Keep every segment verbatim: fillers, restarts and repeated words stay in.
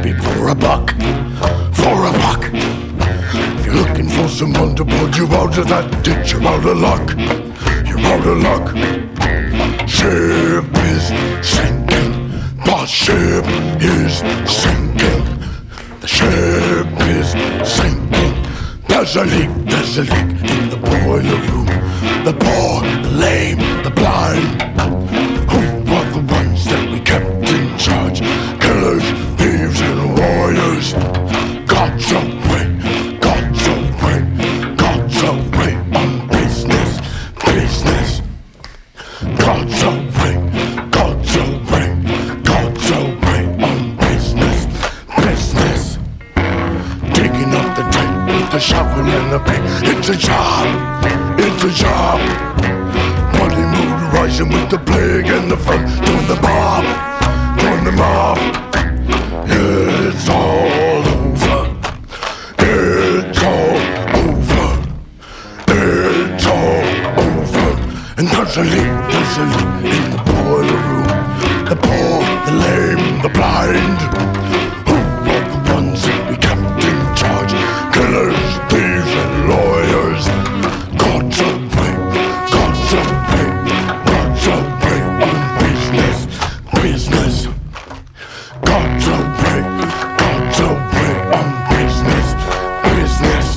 baby, for a buck, for a buck. If you're looking for someone to pull you out of that ditch, you're out of luck, you're out of luck. Ship is sinking, the ship is sinking, the ship is sinking. There's a leak, there's a leak in the boiler room. The poor, the lame, the blind. Who are the ones that we kept in charge? Killers, thieves, and warriors. God's away, God's away, God's away on business, business. God's away, God's away, God's away on business, business. Digging up the tape with the shovel and the pick. It's a job, it's a job. Bloody mood rising with the plague and the fun. Join the mob, join the mob. It's all over, it's all over, it's all over. And there's a leak, there's a leak in the boiler room. The poor, the lame, the blind. Who are the ones that we kept in charge? Killers, thieves, and lawyers. God's away, God's away, God's away on business, business. God's away, God's away on business, business.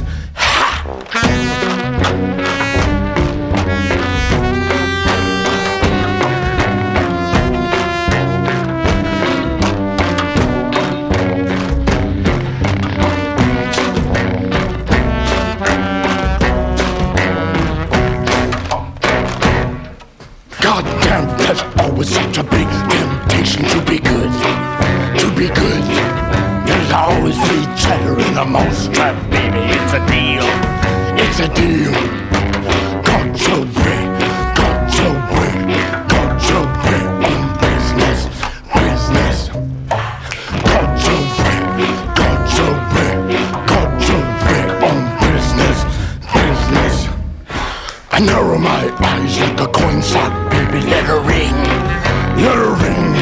Goddamn, there's always such a big temptation to be good, to be good. There's always free cheddar in a mousetrap, baby. It's a deal, it's a deal. God's away, God's away, God's away on business, business. God's away, God's away, God's away on business, business. I narrow my eyes like a coin slot, baby, let her ring, let her ring.